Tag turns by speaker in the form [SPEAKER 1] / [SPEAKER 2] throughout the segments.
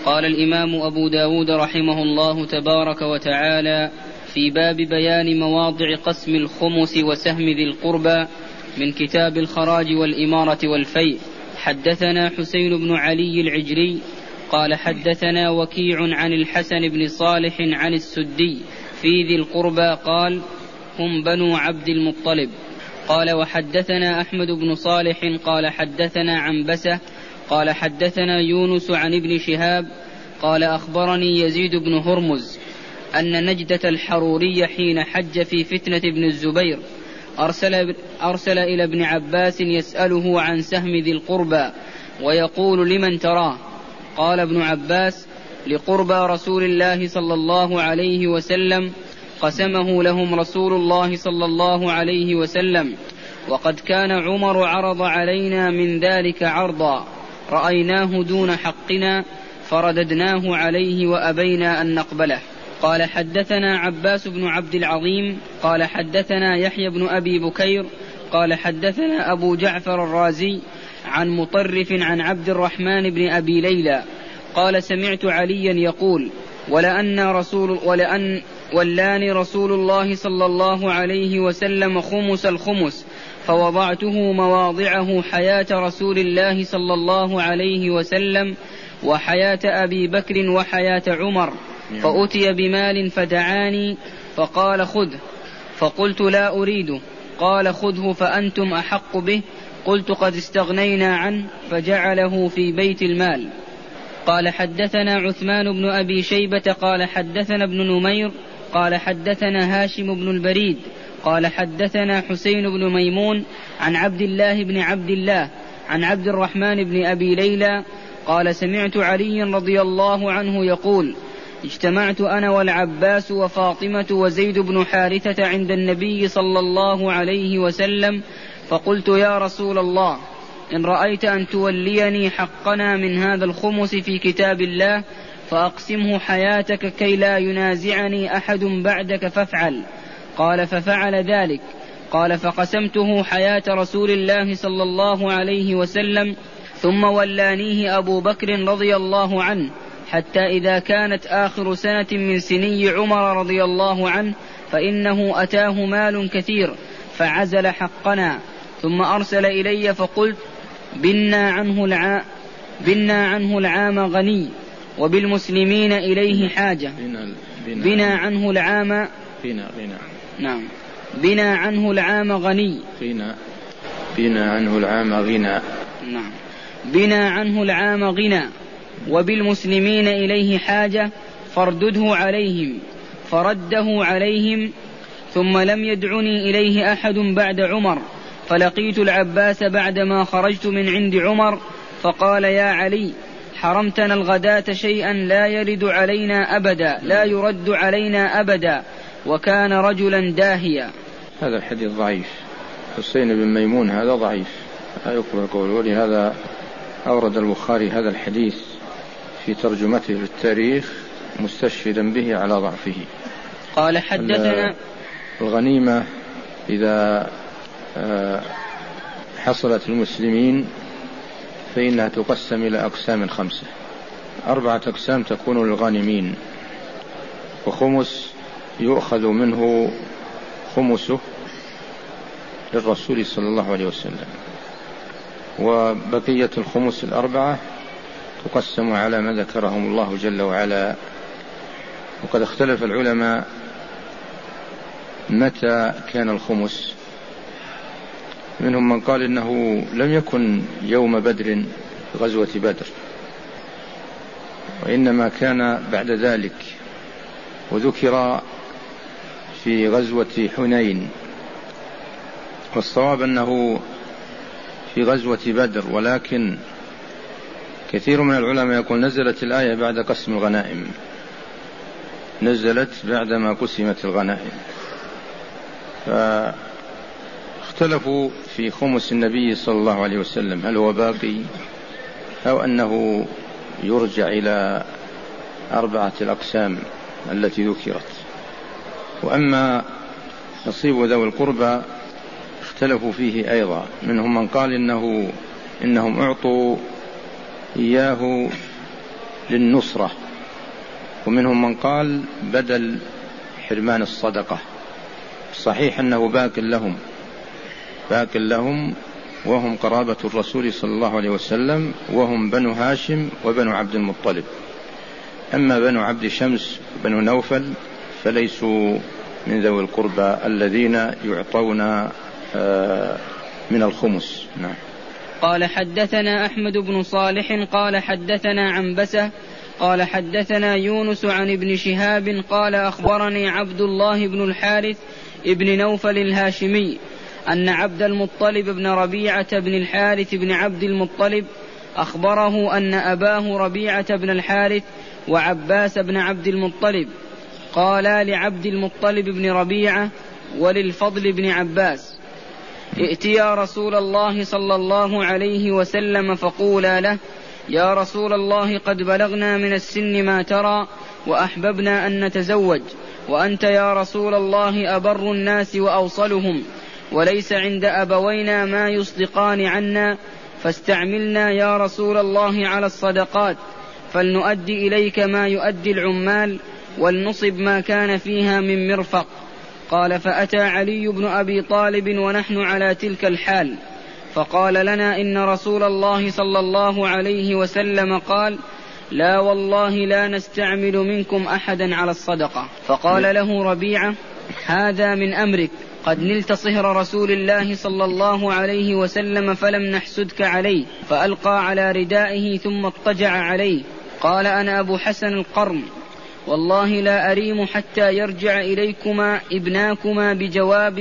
[SPEAKER 1] قال الإمام أبو داود رحمه الله تبارك وتعالى في باب بيان مواضع قسم الخمس وسهم ذي القربى من كتاب الخراج والإمارة والفيء. حدثنا حسين بن علي العجري قال حدثنا وكيع عن الحسن بن صالح عن السدي في ذي القربى قال هم بنو عبد المطلب. قال وحدثنا أحمد بن صالح قال حدثنا عنبسة قال حدثنا يونس عن ابن شهاب قال أخبرني يزيد بن هرمز أن نجدة الحروري حين حج في فتنة ابن الزبير أرسل إلى ابن عباس يسأله عن سهم ذي القربى ويقول لمن تراه؟ قال ابن عباس لقربى رسول الله صلى الله عليه وسلم قسمه لهم رسول الله صلى الله عليه وسلم، وقد كان عمر عرض علينا من ذلك عرضا رأيناه دون حقنا فرددناه عليه وأبينا أن نقبله. قال حدثنا عباس بن عبد العظيم قال حدثنا يحيى بن أبي بكير قال حدثنا أبو جعفر الرازي عن مطرف عن عبد الرحمن بن أبي ليلى قال سمعت عليا يقول ولاني رسول الله صلى الله عليه وسلم خمس الخمس فوضعته مواضعه حياة رسول الله صلى الله عليه وسلم وحياة أبي بكر وحياة عمر، فأتي بمال فدعاني فقال خذه، فقلت لا أريده، قال خذه فأنتم أحق به، قلت قد استغنينا عنه، فجعله في بيت المال. قال حدثنا عثمان بن أبي شيبة قال حدثنا ابن نمير قال حدثنا هاشم بن البريد قال حدثنا حسين بن ميمون عن عبد الله بن عبد الله عن عبد الرحمن بن أبي ليلى قال سمعت علي رضي الله عنه يقول اجتمعت أنا والعباس وفاطمة وزيد بن حارثة عند النبي صلى الله عليه وسلم فقلت يا رسول الله إن رأيت أن توليني حقنا من هذا الخمس في كتاب الله فأقسمه حياتك كي لا ينازعني أحد بعدك فافعل. قال ففعل ذلك. قال فقسمته حياة رسول الله صلى الله عليه وسلم ثم ولانيه أبو بكر رضي الله عنه حتى إذا كانت آخر سنة من سني عمر رضي الله عنه فإنه أتاه مال كثير فعزل حقنا، ثم أرسل إلي فقلت بنا عنه العام غني وبالمسلمين إليه حاجة. بنا عنه العام نعم بنا عنه العام غني
[SPEAKER 2] بنا عنه العام غنى
[SPEAKER 1] نعم بنا عنه العام غنى وبالمسلمين إليه حاجة فاردده عليهم، فرده عليهم ثم لم يدعني إليه أحد بعد عمر، فلقيت العباس بعدما خرجت من عند عمر فقال يا علي حرمتنا الغداة شيئا لا يرد علينا أبدا وكان رجلا داهيا.
[SPEAKER 2] هذا الحديث ضعيف. حسين بن ميمون هذا ضعيف لا يقبل قول، ولهذا أورد البخاري هذا الحديث في ترجمته للتاريخ مستشهدا به على ضعفه.
[SPEAKER 1] قال حدثنا
[SPEAKER 2] الغنيمة إذا حصلت المسلمين فإنها تقسم إلى أقسام 5، 4 أقسام تكون للغانمين، وخمس يؤخذ منه خمسه للرسول صلى الله عليه وسلم، وبقية الخمس 4 تقسم على ما ذكرهم الله جل وعلا. وقد اختلف العلماء متى كان الخمس، منهم من قال إنه لم يكن يوم بدر غزوة بدر، وإنما كان بعد ذلك، وذكر في غزوة حنين، والصواب أنه في غزوة بدر، ولكن كثير من العلماء يقول نزلت الآية بعد قسم الغنائم، نزلت بعدما قسمت الغنائم، فاختلفوا في خمس النبي صلى الله عليه وسلم هل هو باقي أو أنه يرجع إلى 4 الأقسام التي ذكرت. وأما نصيب ذوي القربى اختلفوا فيه أيضا، منهم من قال إنهم أعطوا إياه للنصرة، ومنهم من قال بدل حرمان الصدقة. صحيح أنه باك لهم وهم قرابة الرسول صلى الله عليه وسلم، وهم بنو هاشم وبنو عبد المطلب. أما بنو عبد شمس بنو نوفل فليسوا من ذوي القربى الذين يعطون من الخمس. نعم.
[SPEAKER 1] قال حدثنا أحمد بن صالح قال حدثنا عنبسة قال حدثنا يونس عن ابن شهاب قال أخبرني عبد الله بن الحارث ابن نوفل الهاشمي أن عبد المطلب بن ربيعة بن الحارث بن عبد المطلب أخبره أن أباه ربيعة بن الحارث وعباس بن عبد المطلب قالا لعبد المطلب بن ربيعة وللفضل بن عباس: ائتيا رسول الله صلى الله عليه وسلم فقولا له: يا رسول الله قد بلغنا من السن ما ترى وأحببنا أن نتزوج، وأنت يا رسول الله أبر الناس وأوصلهم، وليس عند أبوينا ما يصدقان عنا، فاستعملنا يا رسول الله على الصدقات، فلنؤدي إليك ما يؤدي العمال، ولنصب ما كان فيها من مرفق. قال: فأتى علي بن أبي طالب ونحن على تلك الحال، فقال لنا: إن رسول الله صلى الله عليه وسلم قال: لا والله لا نستعمل منكم أحدا على الصدقة. فقال له ربيعة: هذا من أمرك، قد نلت صهر رسول الله صلى الله عليه وسلم فلم نحسدك عليه. فألقى على ردائه ثم اضطجع عليه. قال: أنا أبو حسن القرم، والله لا أريم حتى يرجع إليكما ابناكما بجواب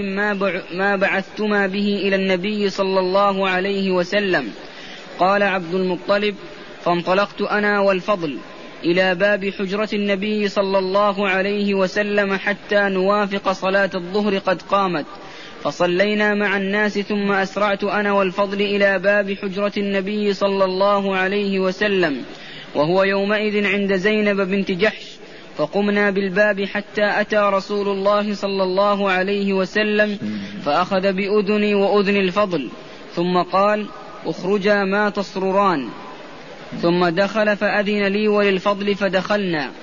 [SPEAKER 1] ما بعثتما به إلى النبي صلى الله عليه وسلم. قال عبد المطلب: فانطلقت أنا والفضل إلى باب حجرة النبي صلى الله عليه وسلم حتى نوافق صلاة الظهر قد قامت، فصلينا مع الناس، ثم أسرعت أنا والفضل إلى باب حجرة النبي صلى الله عليه وسلم، وهو يومئذ عند زينب بنت جحش، فقمنا بالباب حتى أتى رسول الله صلى الله عليه وسلم، فأخذ بأذني وأذن الفضل، ثم قال: اخرجا ما تصرران. ثم دخل فأذن لي وللفضل، فدخلنا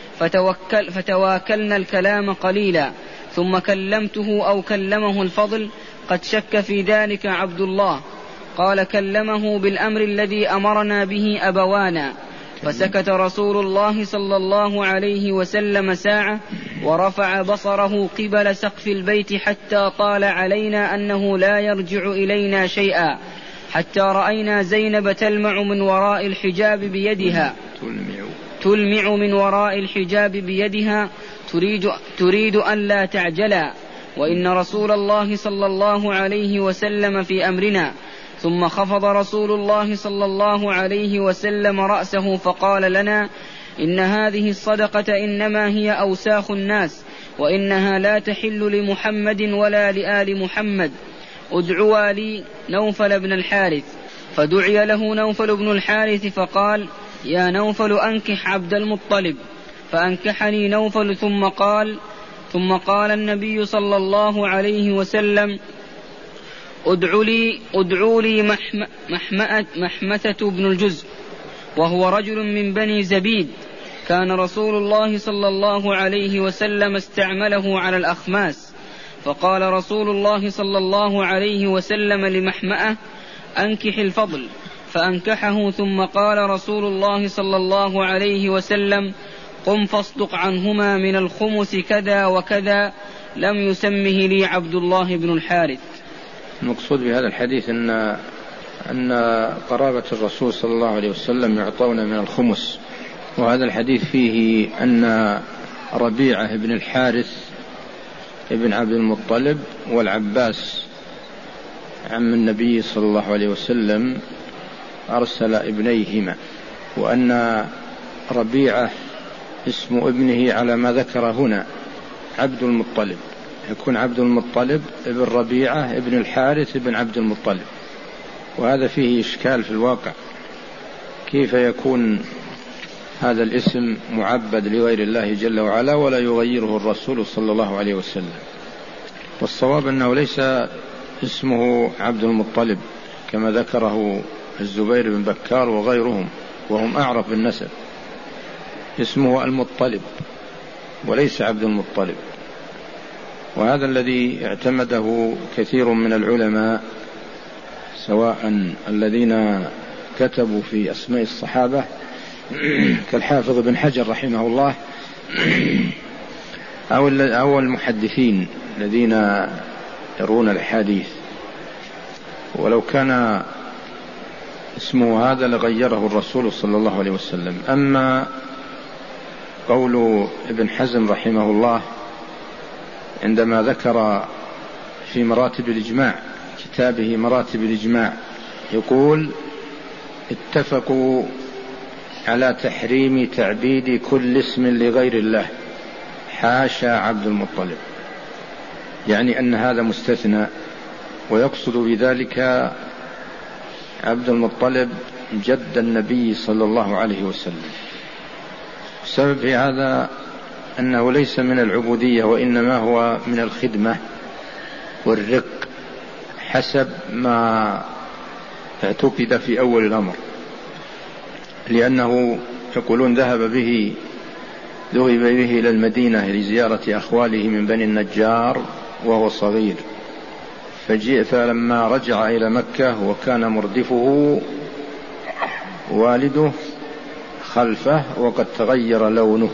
[SPEAKER 1] فتواكلنا الكلام قليلا، ثم كلمته أو كلمه الفضل، قد شك في ذلك عبد الله. قال: كلمه بالأمر الذي أمرنا به أبوانا. فسكت رسول الله صلى الله عليه وسلم ساعة، ورفع بصره قبل سقف البيت حتى طال علينا أنه لا يرجع إلينا شيئا، حتى رأينا زينب تلمع من وراء الحجاب بيدها تريد أن لا تعجلا، وإن رسول الله صلى الله عليه وسلم في أمرنا. ثم خفض رسول الله صلى الله عليه وسلم رأسه فقال لنا: إن هذه الصدقة إنما هي أوساخ الناس، وإنها لا تحل لمحمد ولا لآل محمد. ادعوا لي نوفل بن الحارث. فدعي له نوفل بن الحارث فقال: يا نوفل أنكح عبد المطلب. فأنكحني نوفل. ثم قال النبي صلى الله عليه وسلم: ادعوا لي محمثة بن الجزء، وهو رجل من بني زبيد، كان رسول الله صلى الله عليه وسلم استعمله على الأخماس. فقال رسول الله صلى الله عليه وسلم لمحمأة: أنكح الفضل. فأنكحه. ثم قال رسول الله صلى الله عليه وسلم: قم فاصدق عنهما من الخمس كذا وكذا، لم يسمه لي عبد الله بن الحارث.
[SPEAKER 2] المقصود بهذا الحديث أن قرابة الرسول صلى الله عليه وسلم يعطون من الخمس، وهذا الحديث فيه أن ربيعة بن الحارث ابن عبد المطلب والعباس عم النبي صلى الله عليه وسلم أرسل ابنيهما، وأن ربيعة اسم ابنه على ما ذكر هنا عبد المطلب، يكون عبد المطلب ابن ربيعة ابن الحارث ابن عبد المطلب، وهذا فيه إشكال في الواقع، كيف يكون هذا الاسم معبد لغير الله جل وعلا ولا يغيره الرسول صلى الله عليه وسلم؟ والصواب أنه ليس اسمه عبد المطلب كما ذكره الزبير بن بكار وغيرهم، وهم أعرف بالنسب، اسمه المطلب وليس عبد المطلب، وهذا الذي اعتمده كثير من العلماء سواء الذين كتبوا في أسماء الصحابة كالحافظ بن حجر رحمه الله أو المحدثين الذين يرون الحديث، ولو كان اسمه هذا لغيره الرسول صلى الله عليه وسلم. أما قول ابن حزم رحمه الله عندما ذكر في مراتب الإجماع كتابه مراتب الإجماع يقول: اتفقوا على تحريم تعبيد كل اسم لغير الله حاشا عبد المطلب، يعني أن هذا مستثنى، ويقصد بذلك عبد المطلب جد النبي صلى الله عليه وسلم. السبب في هذا أنه ليس من العبودية، وإنما هو من الخدمة والرق حسب ما اعتقد في أول الأمر، لأنه يقولون ذهب به إلى المدينة لزيارة أخواله من بني النجار وهو صغير، فلما رجع إلى مكة وكان مردفه والده خلفه وقد تغير لونه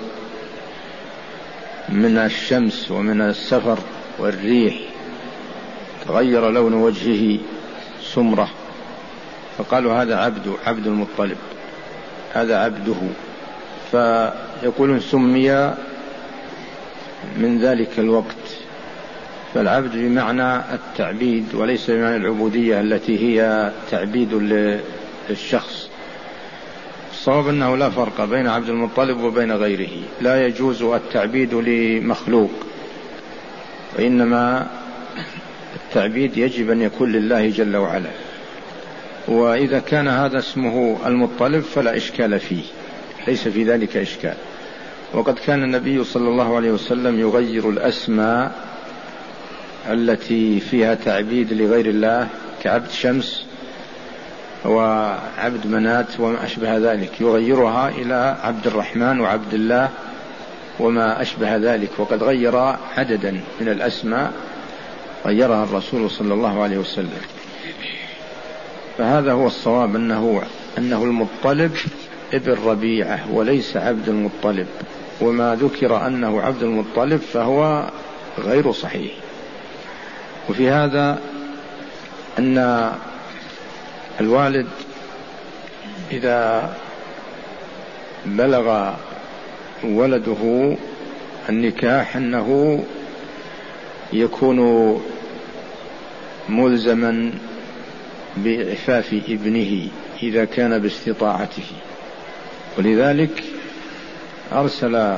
[SPEAKER 2] من الشمس ومن السفر والريح، تغير لون وجهه سمرة، فقالوا هذا عبد المطلب، هذا عبده، فيقولون سمي من ذلك الوقت. فالعبد بمعنى التعبيد وليس بمعنى العبودية التي هي تعبيد للشخص. الصواب أنه لا فرق بين عبد المطلب وبين غيره، لا يجوز التعبيد لمخلوق، وإنما التعبيد يجب أن يكون لله جل وعلا. وإذا كان هذا اسمه المطلب فلا إشكال فيه، ليس في ذلك إشكال. وقد كان النبي صلى الله عليه وسلم يغير الأسماء التي فيها تعبيد لغير الله كعبد شمس وعبد منات وما أشبه ذلك، يغيرها إلى عبد الرحمن وعبد الله وما أشبه ذلك، وقد غير عددا من الأسماء غيرها الرسول صلى الله عليه وسلم. فهذا هو الصواب، أنه المطلب ابن ربيعة وليس عبد المطلب، وما ذكر أنه عبد المطلب فهو غير صحيح. وفي هذا أن الوالد إذا بلغ ولده النكاح أنه يكون ملزما بإعفاف ابنه إذا كان باستطاعته، ولذلك أرسل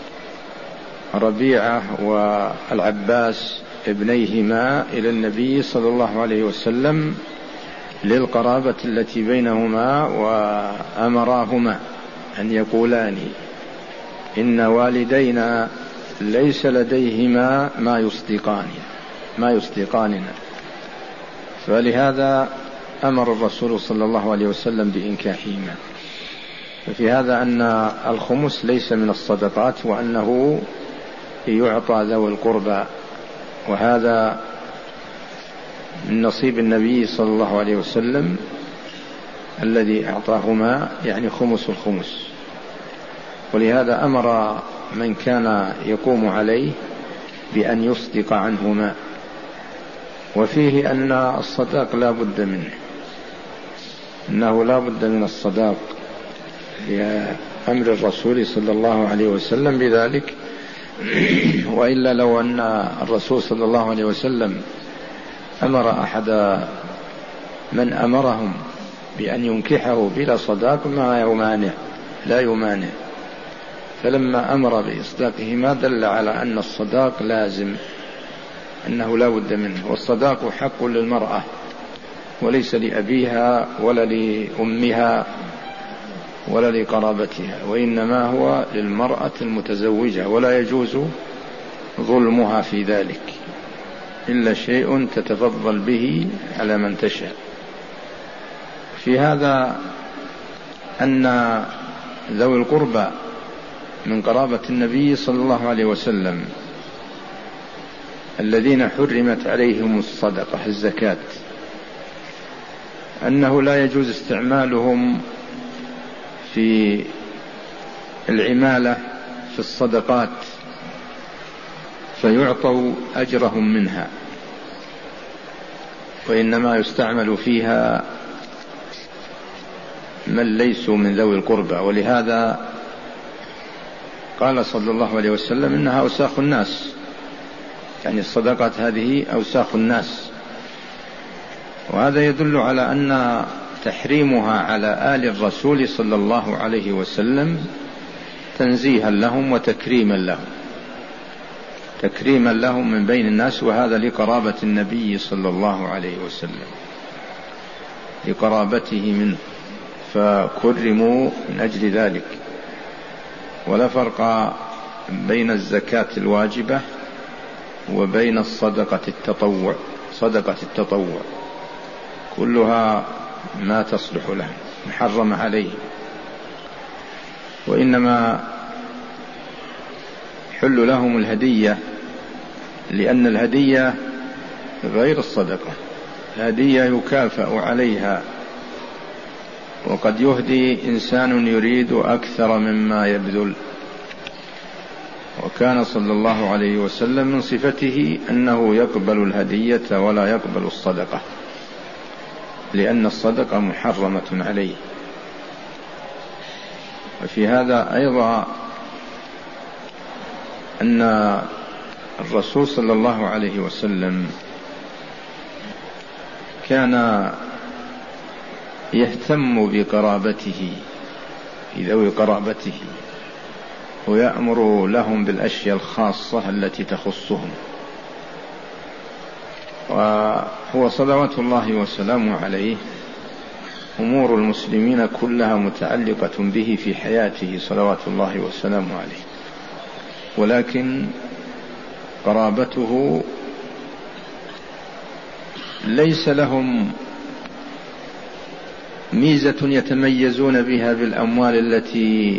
[SPEAKER 2] ربيعة والعباس ابنيهما إلى النبي صلى الله عليه وسلم للقرابة التي بينهما، وأمراهما أن يقولان: إن والدينا ليس لديهما ما يصدقاننا، فلهذا أمر الرسول صلى الله عليه وسلم بإنكاحهما. ففي هذا أن الخمس ليس من الصدقات، وأنه يعطى ذوي القربى، وهذا من نصيب النبي صلى الله عليه وسلم الذي أعطاهما، يعني خمس الخمس. ولهذا أمر من كان يقوم عليه بأن يصدق عنهما. وفيه أن الصداق لا بد منه، أنه لا بد من الصداق لأمر الرسول صلى الله عليه وسلم بذلك. وإلا لو أن الرسول صلى الله عليه وسلم أمر أحد من أمرهم بأن ينكحه بلا صداق لا يمانع، فلما أمر بإصداقهما دل على أن الصداق لازم، أنه لا بد منه. والصداق حق للمرأة وليس لأبيها ولا لأمها ولا لقرابتها، وإنما هو للمرأة المتزوجة، ولا يجوز ظلمها في ذلك إلا شيء تتفضل به على من تشاء. في هذا أن ذوي القربى من قرابة النبي صلى الله عليه وسلم الذين حرمت عليهم الصدقة الزكاة أنه لا يجوز استعمالهم في العمالة في الصدقات فيعطوا أجرهم منها، وإنما يستعمل فيها من ليسوا من ذوي القربى. ولهذا قال صلى الله عليه وسلم إنها أوساخ الناس، يعني الصدقات هذه أوساخ الناس. وهذا يدل على أن تحريمها على آل الرسول صلى الله عليه وسلم تنزيها لهم وتكريما لهم، تكريما لهم من بين الناس، وهذا لقرابة النبي صلى الله عليه وسلم، لقرابته منه فكرموا من أجل ذلك. ولا فرق بين الزكاة الواجبة وبين الصدقة التطوع. صدقة التطوع كلها ما تصلح له، محرم عليه، وإنما حل لهم الهدية، لأن الهدية غير الصدقة، الهدية يكافأ عليها، وقد يهدي إنسان يريد أكثر مما يبذل. وكان صلى الله عليه وسلم من صفته أنه يقبل الهدية ولا يقبل الصدقة، لأن الصدقة محرمة عليه. وفي هذا أيضا أن الرسول صلى الله عليه وسلم كان يهتم بقرابته، بذوي قرابته، ويأمر لهم بالأشياء الخاصة التي تخصهم. وهو صلوات الله وسلامه عليه أمور المسلمين كلها متعلقة به في حياته صلوات الله وسلامه عليه، ولكن قرابته ليس لهم ميزة يتميزون بها بالأموال التي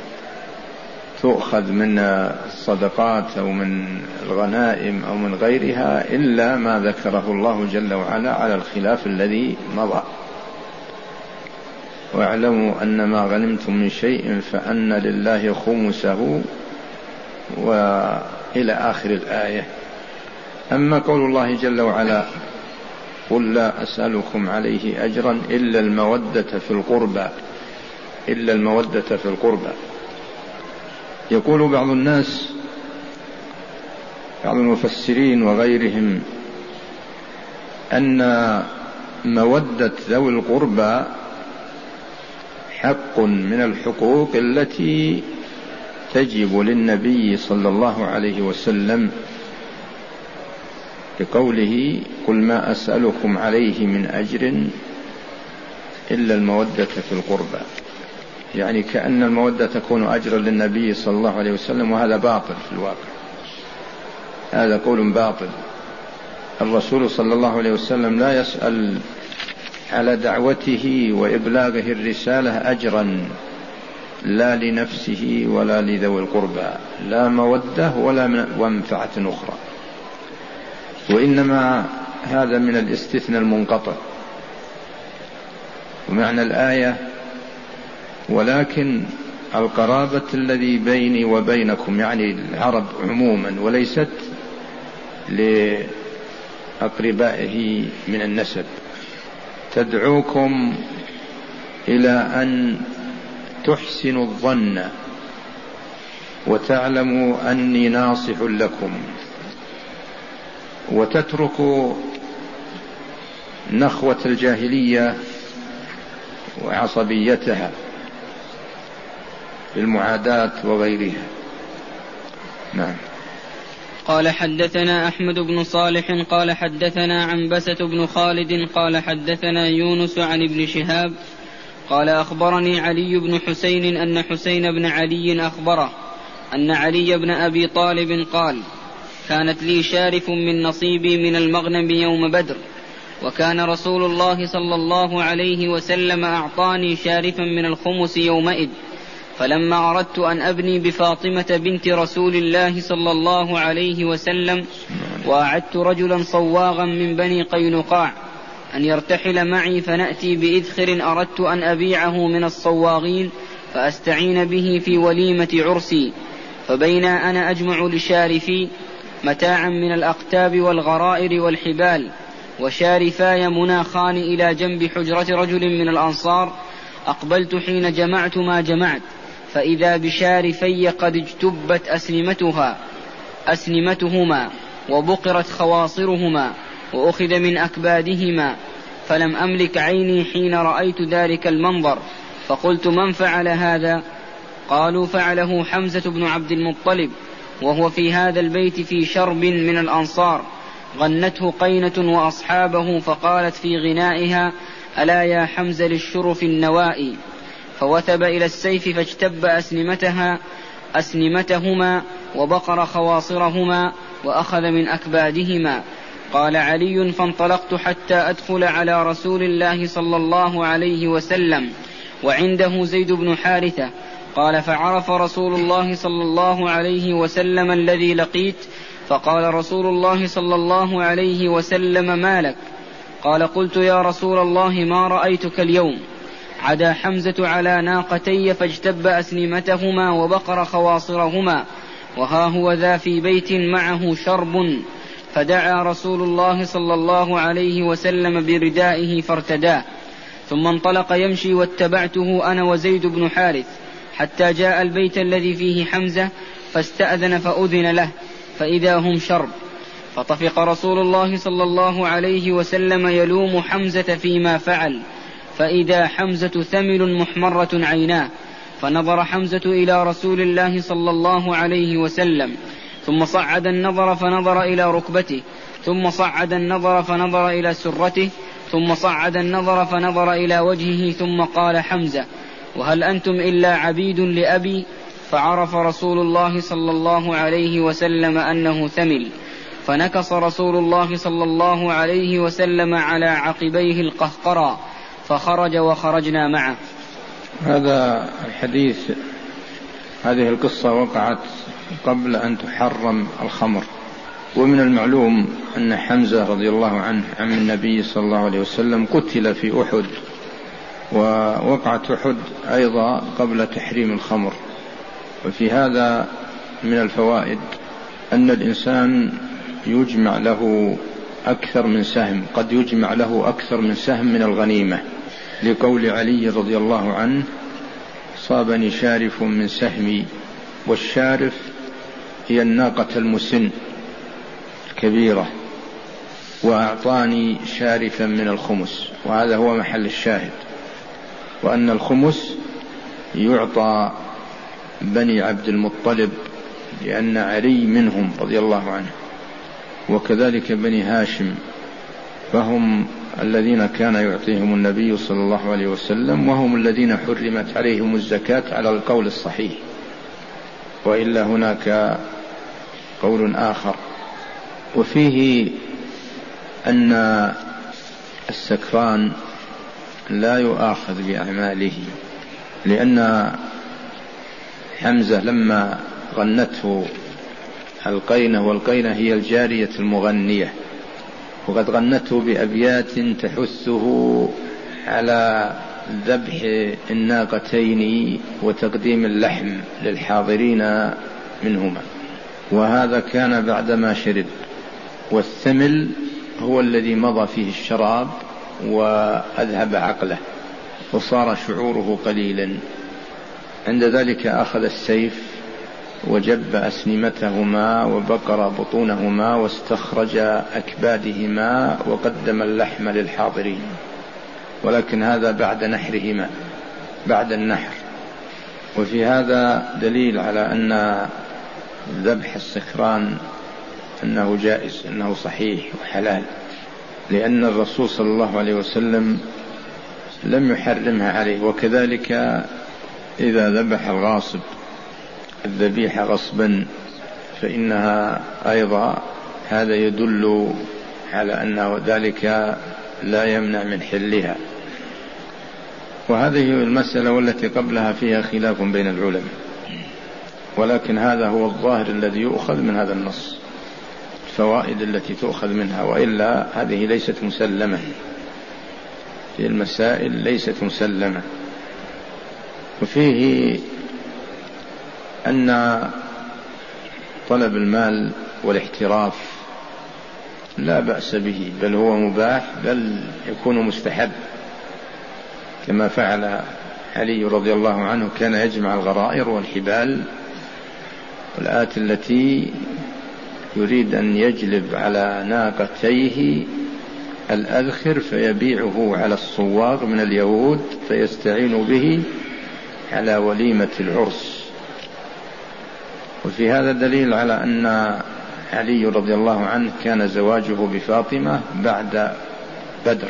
[SPEAKER 2] تؤخذ من الصدقات أو من الغنائم أو من غيرها، إلا ما ذكره الله جل وعلا على الخلاف الذي مضى. واعلموا أن ما غنمتم من شيء فأن لله خمسه، وإلى آخر الآية. أما قول الله جل وعلا قل لا أسألكم عليه أجرا إلا المودة في القربى، إلا المودة في القربى. يقول بعض الناس، بعض المفسرين وغيرهم، أن مودة ذوي القربى حق من الحقوق التي تجب للنبي صلى الله عليه وسلم، بقوله قل ما أسألكم عليه من أجر إلا المودة في القربى، يعني كأن المودة تكون أجرا للنبي صلى الله عليه وسلم، وهذا باطل في الواقع، هذا قول باطل. الرسول صلى الله عليه وسلم لا يسأل على دعوته وإبلاغه الرسالة أجرا، لا لنفسه ولا لذوي القربى، لا مودة ولا منفعة أخرى، وإنما هذا من الاستثناء المنقطع. ومعنى الآية ولكن القرابة الذي بيني وبينكم، يعني العرب عموما، وليست لأقربائه من النسب، تدعوكم إلى أن تحسنوا الظن وتعلموا أني ناصح لكم، وتتركوا نخوة الجاهلية وعصبيتها بالمعاداة وغيرها. نعم.
[SPEAKER 1] قال حدثنا أحمد بن صالح قال حدثنا عنبسة بن خالد قال حدثنا يونس عن ابن شهاب قال أخبرني علي بن حسين أن حسين بن علي أخبره أن علي بن أبي طالب قال كانت لي شارف من نصيبي من المغنم يوم بدر، وكان رسول الله صلى الله عليه وسلم أعطاني شارفا من الخمس يومئذ، فلما أردت أن أبني بفاطمة بنت رسول الله صلى الله عليه وسلم وأعدت رجلا صواغا من بني قينقاع أن يرتحل معي فنأتي بإذخر أردت أن أبيعه من الصواغين فأستعين به في وليمة عرسي، فبينا أنا أجمع لشارفي متاعا من الأقتاب والغرائر والحبال وشارفاي مناخان إلى جنب حجرة رجل من الأنصار، أقبلت حين جمعت ما جمعت فإذا بشارفي قد اجتبت أسنمتهما وبقرت خواصرهما وأخذ من أكبادهما، فلم أملك عيني حين رأيت ذلك المنظر، فقلت من فعل هذا؟ قالوا فعله حمزة بن عبد المطلب، وهو في هذا البيت في شرب من الأنصار، غنته قينة وأصحابه فقالت في غنائها ألا يا حمزة للشرف النوائي، فوثب إلى السيف فاجتب أسنمتهما وبقر خواصرهما وأخذ من أكبادهما. قال علي فانطلقت حتى أدخل على رسول الله صلى الله عليه وسلم وعنده زيد بن حارثة، قال فعرف رسول الله صلى الله عليه وسلم الذي لقيت، فقال رسول الله صلى الله عليه وسلم ما لك؟ قال قلت يا رسول الله ما رأيتك اليوم؟ عدا حمزة على ناقتي فاجتب أسنمتهما وبقر خواصرهما، وها هو ذا في بيت معه شرب، فدعا رسول الله صلى الله عليه وسلم بردائه فارتداه، ثم انطلق يمشي واتبعته أنا وزيد بن حارث حتى جاء البيت الذي فيه حمزة، فاستأذن فأذن له فإذا هم شرب، فطفق رسول الله صلى الله عليه وسلم يلوم حمزة فيما فعل، فإذا حمزة ثمل محمرة عيناه، فنظر حمزة إلى رسول الله صلى الله عليه وسلم، ثم صعد النظر فنظر إلى ركبته، ثم صعد النظر فنظر إلى سرته، ثم صعد النظر فنظر إلى وجهه، ثم قال حمزة وهل أنتم إلا عبيد لأبي؟ فعرف رسول الله صلى الله عليه وسلم أنه ثمل، فنكص رسول الله صلى الله عليه وسلم على عقبيه القهقرى فخرج وخرجنا معه.
[SPEAKER 2] هذا الحديث، هذه القصة وقعت قبل أن تحرم الخمر، ومن المعلوم أن حمزة رضي الله عنه عم النبي صلى الله عليه وسلم قتل في أحد، ووقعت أحد أيضا قبل تحريم الخمر. وفي هذا من الفوائد أن الإنسان يجمع له أكثر من سهم، قد يجمع له أكثر من سهم من الغنيمة، لقول علي رضي الله عنه صابني شارف من سهمي، والشارف هي الناقة المسن الكبيرة، وأعطاني شارفا من الخمس، وهذا هو محل الشاهد، وأن الخمس يعطى بني عبد المطلب لأن علي منهم رضي الله عنه، وكذلك بني هاشم، فهم الذين كان يعطيهم النبي صلى الله عليه وسلم، وهم الذين حرمت عليهم الزكاة على القول الصحيح، وإلا هناك قول آخر. وفيه أن السكران لا يؤاخذ بأعماله، لأن حمزة لما غنته القينة، والقينة هي الجارية المغنية، وقد غنته بأبيات تحثه على ذبح الناقتين وتقديم اللحم للحاضرين منهما، وهذا كان بعدما شرب، والثمل هو الذي مضى فيه الشراب وأذهب عقله وصار شعوره قليلا. عند ذلك أخذ السيف وجب أسنمتهما وبقر بطونهما واستخرج أكبادهما وقدم اللحم للحاضرين، ولكن هذا بعد نحرهما، بعد النحر. وفي هذا دليل على أن ذبح السكران أنه جائز، أنه صحيح وحلال، لأن الرسول صلى الله عليه وسلم لم يحرمها عليه. وكذلك إذا ذبح الغاصب الذبيحة غصبا فإنها أيضا هذا يدل على أنه ذلك لا يمنع من حلها. وهذه المسألة والتي قبلها فيها خلاف بين العلماء، ولكن هذا هو الظاهر الذي يؤخذ من هذا النص، الفوائد التي تؤخذ منها، وإلا هذه ليست مسلمة، في المسائل ليست مسلمة. وفيه أن طلب المال والاحتراف لا بأس به، بل هو مباح، بل يكون مستحب، كما فعل علي رضي الله عنه، كان يجمع الغرائر والحبال والآت التي يريد أن يجلب على ناقتيه الأذخر فيبيعه على الصواغ من اليهود فيستعين به على وليمة العرس. وفي هذا دليل على أن علي رضي الله عنه كان زواجه بفاطمة بعد بدر.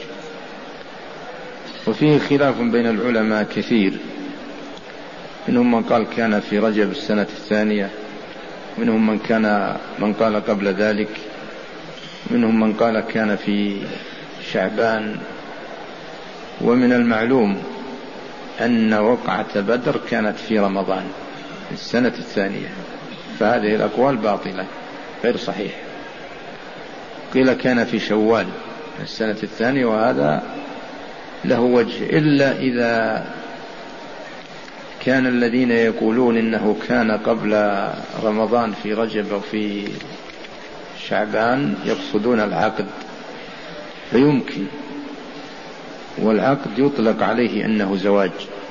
[SPEAKER 2] وفيه خلاف بين العلماء كثير، منهم من قال كان في رجب السنة الثانية، منهم من قال قبل ذلك، منهم من قال كان في شعبان. ومن المعلوم أن وقعة بدر كانت في رمضان السنة الثانية، فهذه الأقوال باطلة غير صحيح. قيل كان في شوال السنة الثانية، وهذا له وجه، إلا إذا كان الذين يقولون إنه كان قبل رمضان في رجب أو في شعبان يقصدون العقد، فيمكن، والعقد يطلق عليه أنه زواج.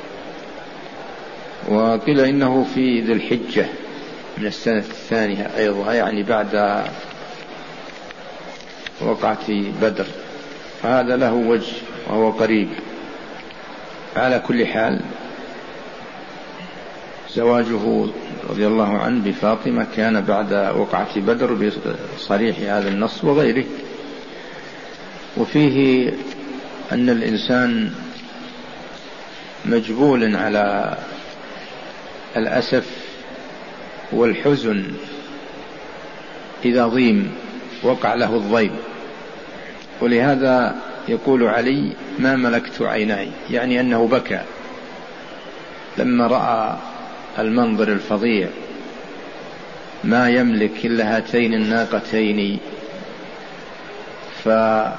[SPEAKER 2] وقيل إنه في ذي الحجة من السنة الثانية أيضا، يعني بعد وقعة بدر، فهذا له وجه وهو قريب. على كل حال زواجه رضي الله عنه بفاطمة كان بعد وقعة بدر بصريح هذا النص وغيره. وفيه أن الإنسان مجبول على الأسف والحزن إذا ضيم، وقع له الضيم. ولهذا يقول علي ما ملكت عيناي، يعني أنه بكى لما رأى المنظر الفظيع، ما يملك إلا هاتين الناقتين، فنظر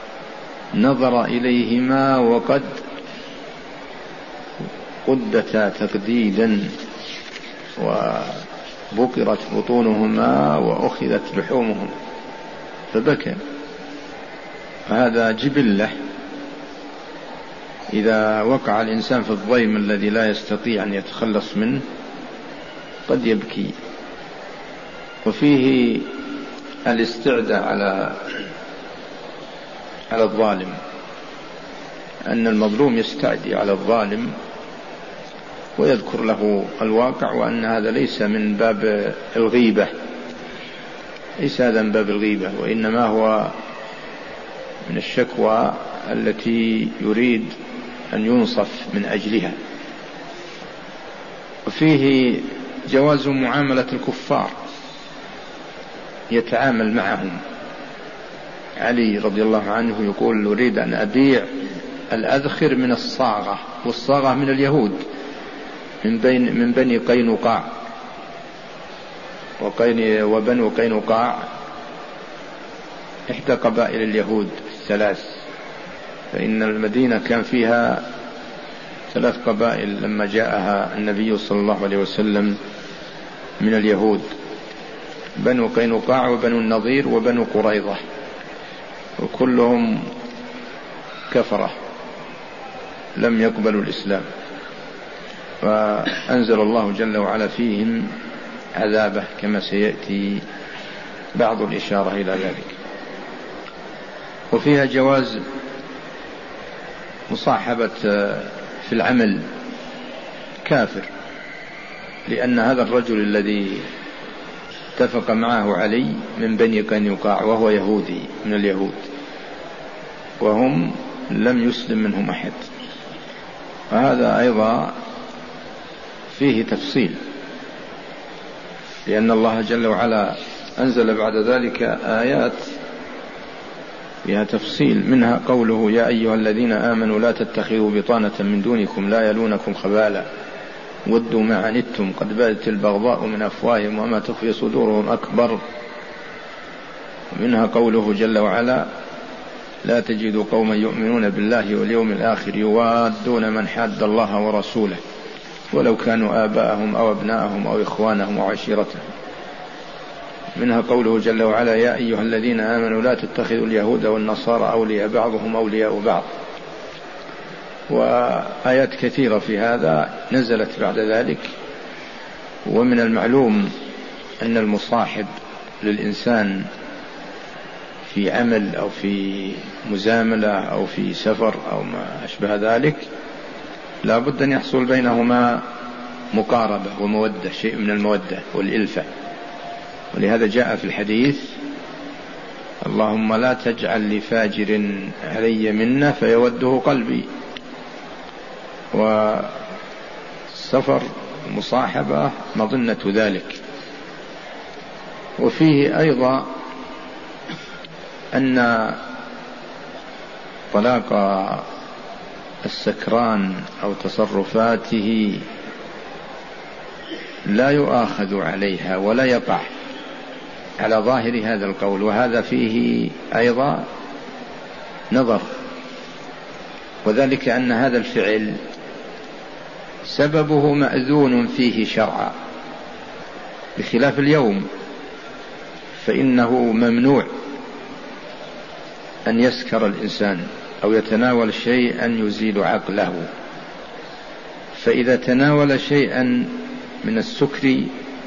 [SPEAKER 2] إليهما وقد قدتا تقديدا، وبكرت بطونهما وأخذت لحومهم، فبكى. هذا جبلة، إذا وقع الإنسان في الضيم الذي لا يستطيع أن يتخلص منه قد يبكي. وفيه الاستعداء على الظالم، أن المظلوم يستعدي على الظالم ويذكر له الواقع، وأن هذا ليس من باب الغيبة، ليس هذا من باب الغيبة، وإنما هو من الشكوى التي يريد أن ينصف من أجلها. وفيه جواز معاملة الكفار، يتعامل معهم. علي رضي الله عنه يقول أريد أن أبيع الأذخر من الصاغة، والصاغة من اليهود من بني قينقاع، وبنو قينقاع إحدى قبائل اليهود الثلاث، فإن المدينة كان فيها 3 قبائل لما جاءها النبي صلى الله عليه وسلم من اليهود: بنو قينقاع وبنو النضير وبنو قريظة، وكلهم كفرة لم يقبلوا الإسلام، فأنزل الله جل وعلا فيهم عذابه كما سيأتي بعض الإشارة إلى ذلك. وفيها جواز مصاحبة في العمل كافر، لأن هذا الرجل الذي اتفق معه علي من بني قينقاع وهو يهودي من اليهود، وهم لم يسلم منهم أحد. وهذا أيضا فيه تفصيل، لأن الله جل وعلا أنزل بعد ذلك آيات فيها تفصيل، منها قوله يا أيها الذين آمنوا لا تتخذوا بطانة من دونكم لا يلونكم خبالا ودوا ما عنتم قد بدت البغضاء من أفواههم وما تخفي صدورهم أكبر. ومنها قوله جل وعلا لا تجد قوما يؤمنون بالله واليوم الآخر يوادون من حاد الله ورسوله ولو كانوا آباءهم أو أبناءهم أو إخوانهم أو عشيرتهم. منها قوله جل وعلا يا أيها الذين آمنوا لا تتخذوا اليهود والنصارى أولياء بعضهم أولياء بعض. وآيات كثيرة في هذا نزلت بعد ذلك. ومن المعلوم أن المصاحب للإنسان في عمل أو في مزاملة أو في سفر أو ما أشبه ذلك لا بد أن يحصل بينهما مقاربة ومودة، شيء من المودة والإلفة. ولهذا جاء في الحديث اللهم لا تجعل لفاجر علي منا فيوده قلبي. والسفر مصاحبة مظنة ذلك. وفيه أيضا أن طلاق السكران أو تصرفاته لا يؤاخذ عليها ولا يقع على ظاهر هذا القول، وهذا فيه أيضا نظر، وذلك أن هذا الفعل سببه مأذون فيه شرعا، بخلاف اليوم فإنه ممنوع أن يسكر الإنسان أو يتناول شيئا يزيل عقله. فإذا تناول شيئا من السكر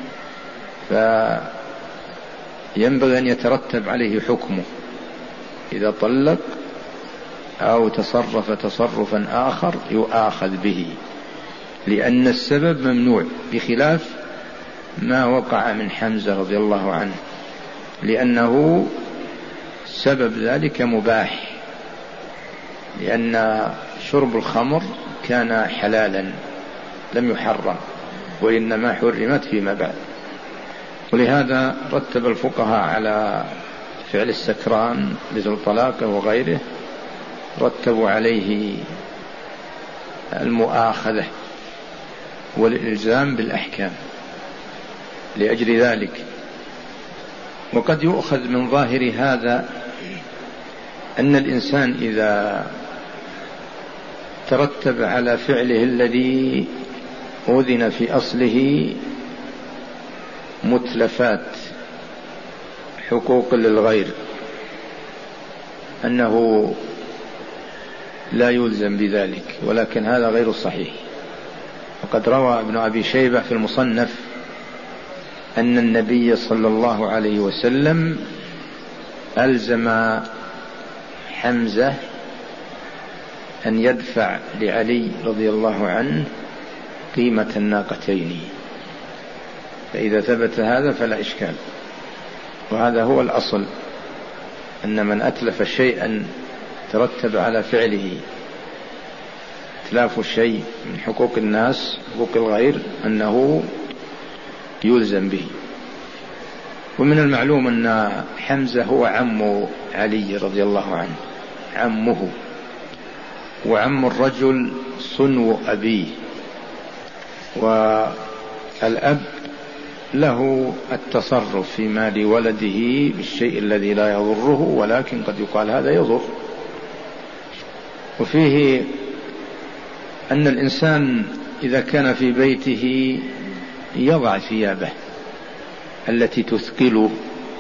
[SPEAKER 2] فينبغي أن يترتب عليه حكمه، إذا طلق أو تصرف تصرفا آخر يؤاخذ به، لأن السبب ممنوع، بخلاف ما وقع من حمزة رضي الله عنه، لأنه سبب ذلك مباح، لأن شرب الخمر كان حلالا لم يحرم، وإنما حرمت فيما بعد. ولهذا رتب الفقهاء على فعل السكران مثل طلاقه وغيره، رتبوا عليه المؤاخذة والإلزام بالأحكام لأجل ذلك. وقد يؤخذ من ظاهر هذا أن الإنسان إذا ترتب على فعله الذي أذن في أصله متلفات حقوق للغير أنه لا يلزم بذلك، ولكن هذا غير صحيح. وقد روى ابن أبي شيبة في المصنف أن النبي صلى الله عليه وسلم ألزم حمزة أن يدفع لعلي رضي الله عنه قيمة الناقتين، فإذا ثبت هذا فلا إشكال. وهذا هو الأصل، أن من أتلف شيئا ترتب على فعله إتلاف الشيء من حقوق الناس حقوق الغير أنه يلزم به. ومن المعلوم أن حمزة هو عم علي رضي الله عنه، عمه، وعم الرجل صنو أبيه، والأب له التصرف في مال ولده بالشيء الذي لا يضره، ولكن قد يقال هذا يضر. وفيه أن الإنسان إذا كان في بيته يضع ثيابه التي تثقله،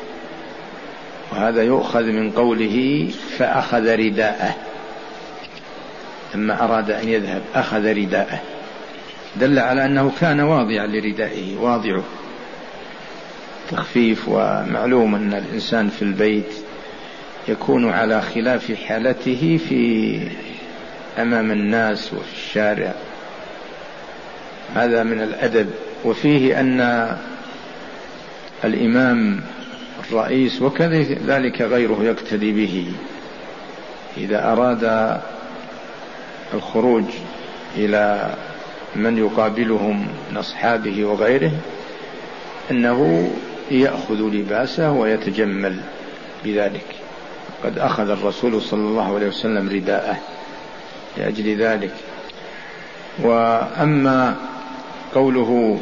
[SPEAKER 2] وهذا يؤخذ من قوله فأخذ رداءه، لما أراد أن يذهب أخذ رداءه، دل على أنه كان واضعا لردائه، واضعه تخفيف. ومعلوم أن الإنسان في البيت يكون على خلاف حالته في أمام الناس وفي الشارع، هذا من الأدب. وفيه أن الإمام الرئيس وكذلك غيره يقتدي به إذا أراد الخروج إلى من يقابلهم من أصحابه وغيره أنه يأخذ لباسه ويتجمل بذلك. قد أخذ الرسول صلى الله عليه وسلم رداءه لأجل ذلك. وأما قوله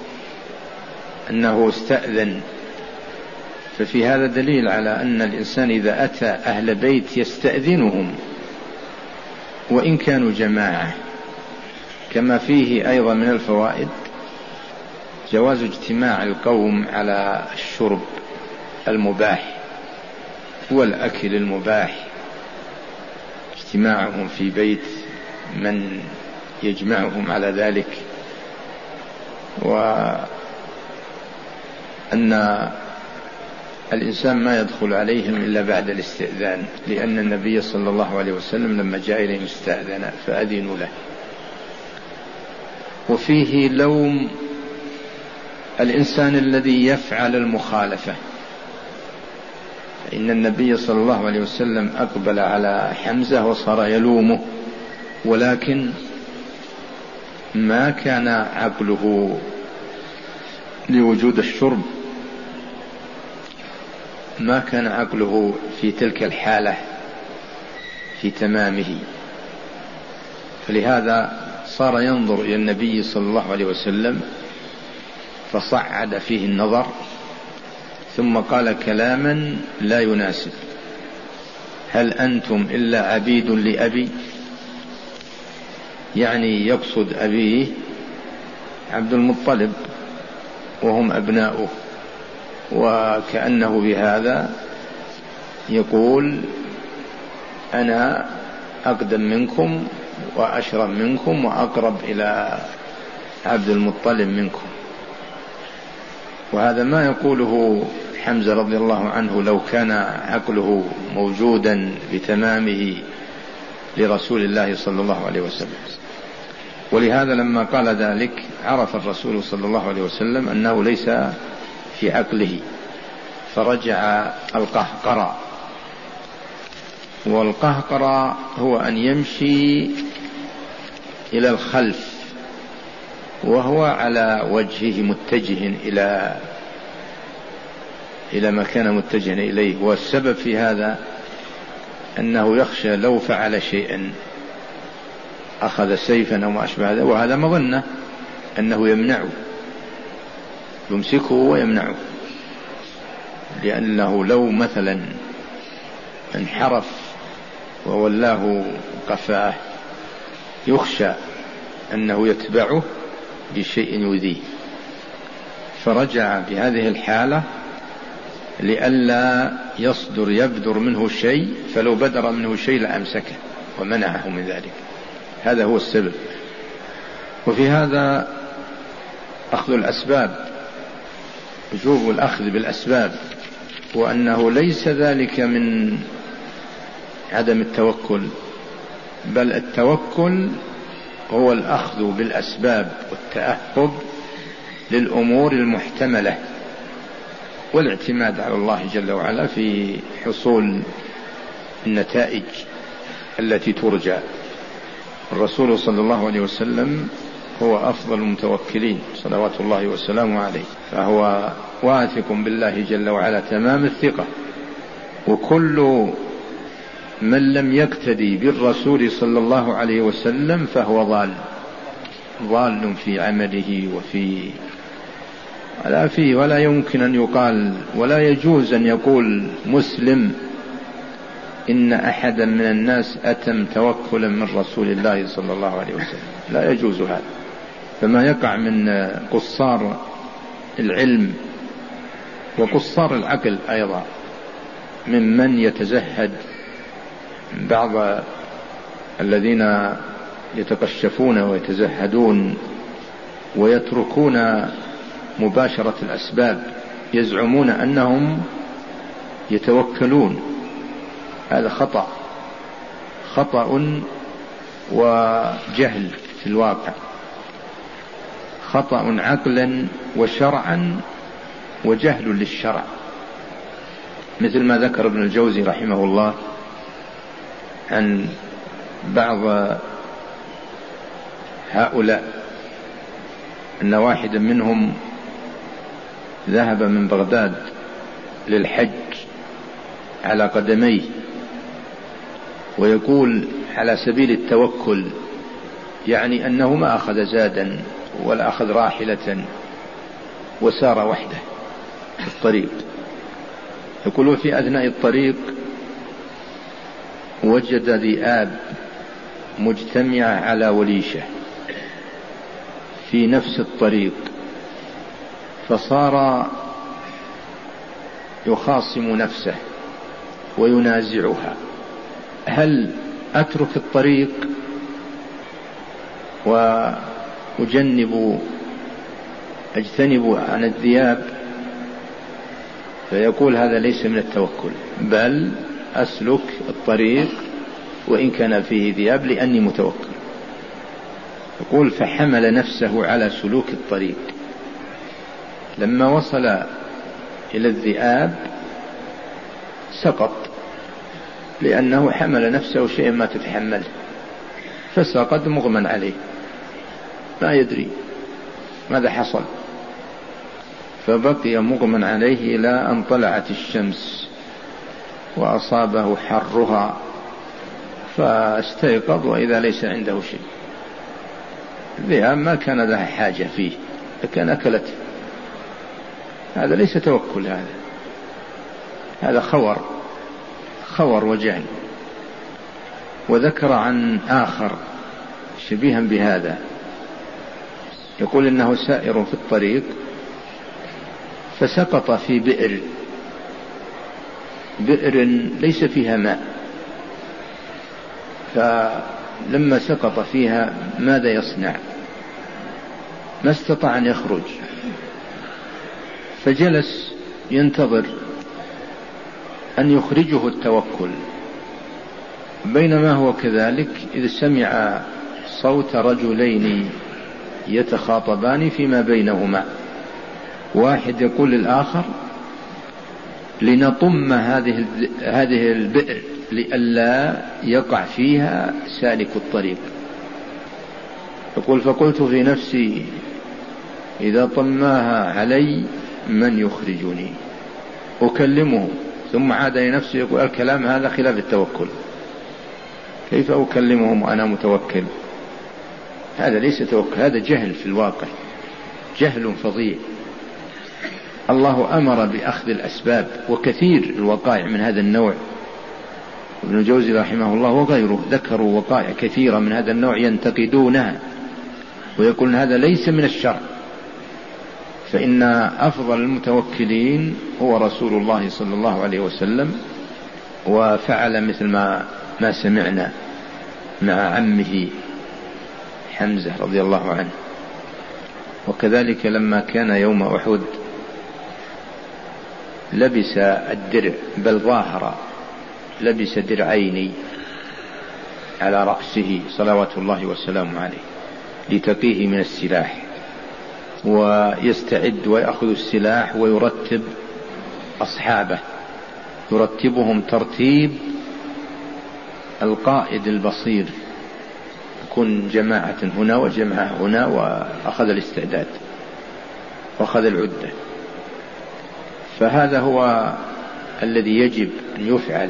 [SPEAKER 2] أنه استأذن ففي هذا دليل على أن الإنسان إذا أتى أهل بيت يستأذنهم وإن كانوا جماعة. كما فيه أيضا من الفوائد جواز اجتماع القوم على الشرب المباح والأكل المباح، اجتماعهم في بيت من يجمعهم على ذلك، وأن الإنسان ما يدخل عليهم إلا بعد الاستئذان، لأن النبي صلى الله عليه وسلم لما جاء إليهم استأذن فأذنوا له. وفيه لوم الإنسان الذي يفعل المخالفة، فإن النبي صلى الله عليه وسلم أقبل على حمزة وصار يلومه، ولكن ما كان عقله لوجود الشرب، ما كان عقله في تلك الحالة في تمامه، فلهذا صار ينظر إلى النبي صلى الله عليه وسلم فصعد فيه النظر، ثم قال كلاما لا يناسب: هل أنتم إلا عبيد لأبي؟ يعني يقصد أبيه عبد المطلب وهم أبناؤه، وكأنه بهذا يقول أنا أقدم منكم وأشرب منكم وأقرب إلى عبد المطلب منكم. وهذا ما يقوله حمزة رضي الله عنه لو كان عقله موجودا بتمامه لرسول الله صلى الله عليه وسلم. ولهذا لما قال ذلك عرف الرسول صلى الله عليه وسلم أنه ليس في عقله، فرجع القهقرى. والقهقرى هو أن يمشي إلى الخلف وهو على وجهه متجه إلى ما كان متجها إليه. والسبب في هذا أنه يخشى لو فعل شيئا أخذ سيفا أو ما أشبه هذا، وهذا مظنة أنه يمنعه، يمسكه ويمنعه، لأنه لو مثلا انحرف وولاه قفاه يخشى أنه يتبعه بشيء يؤذيه، فرجع بهذه الحالة لئلا يبدر منه شيء، فلو بدر منه شيء لأمسكه ومنعه من ذلك. هذا هو السبب. وفي هذا أخذ الأسباب، وجوب الأخذ بالأسباب، وأنه ليس ذلك من عدم التوكل، بل التوكل هو الأخذ بالأسباب والتأهب للأمور المحتملة، والاعتماد على الله جل وعلا في حصول النتائج التي ترجى. الرسول صلى الله عليه وسلم هو أفضل المتوكلين صلوات الله وسلامه عليه، فهو واثق بالله جل وعلا تمام الثقة. وكل من لم يقتدي بالرسول صلى الله عليه وسلم فهو ضال في عمله وفي ولا يمكن أن يقال، ولا يجوز أن يقول مسلم إن أحدا من الناس أتم توكلا من رسول الله صلى الله عليه وسلم، لا يجوز هذا. فما يقع من قصار العلم وقصار العقل أيضا ممن يتزهد، بعض الذين يتقشفون ويتزهدون ويتركون مباشرة الأسباب، يزعمون أنهم يتوكلون. هذا خطأ وجهل في الواقع، خطأ عقلا وشرعا وجهل للشرع، مثل ما ذكر ابن الجوزي رحمه الله عن بعض هؤلاء أن واحدا منهم ذهب من بغداد للحج على قدميه،
[SPEAKER 3] ويقول على سبيل التوكل، يعني أنه ما أخذ زادا ولا أخذ راحلة وسار وحده في الطريق. يقول في أثناء الطريق وجد ذئاب مجتمعة على وليشة في نفس الطريق، فصار يخاصم نفسه وينازعها: هل أترك الطريق وأجتنب عن الذئاب؟ فيقول هذا ليس من التوكل، بل أسلك الطريق وإن كان فيه ذئاب لأني متوكل. يقول فحمل نفسه على سلوك الطريق. لما وصل إلى الذئاب سقط، لأنه حمل نفسه شيئا ما تتحمله، فسقط مغمى عليه لا يدري ماذا حصل، فبقي مغمى عليه إلى أن طلعت الشمس وأصابه حرها، فاستيقظ وإذا ليس عنده شيء. الذئاب ما كان لها حاجة فيه، لكن أكلته. هذا ليس توكل، هذا خور وجهل. وذكر عن آخر شبيها بهذا، يقول إنه سائر في الطريق فسقط في بئر ليس فيها ماء، فلما سقط فيها ماذا يصنع؟ ما استطاع أن يخرج، فجلس ينتظر أن يخرجه التوكل. بينما هو كذلك إذ سمع صوت رجلين يتخاطبان فيما بينهما، واحد يقول للآخر: لنطم هذه البئر لئلا يقع فيها سالك الطريق. يقول فقلت في نفسي: إذا طماها علي من يخرجني؟ أكلمه. ثم عاد لنفسه يقول: الكلام هذا خلاف التوكل، كيف أكلمهم وأنا متوكل؟ هذا ليس توكل، هذا جهل في الواقع، جهل فظيع. الله أمر بأخذ الأسباب، وكثير الوقائع من هذا النوع. ابن الجوزي رحمه الله وغيره ذكروا وقائع كثيرة من هذا النوع ينتقدونها ويقولون هذا ليس من الشرع، فإن أفضل المتوكلين هو رسول الله صلى الله عليه وسلم، وفعل مثل ما سمعنا مع عمه حمزة رضي الله عنه. وكذلك لما كان يوم أحد لبس الدرع، بل ظاهر لبس درعين على رأسه صلوات الله وسلامه عليه لتقيه من السلاح، ويستعد ويأخذ السلاح ويرتب أصحابه، يرتبهم ترتيب القائد البصير، يكون جماعة هنا وجماعة هنا، وأخذ الاستعداد وأخذ العدة. فهذا هو الذي يجب أن يفعل.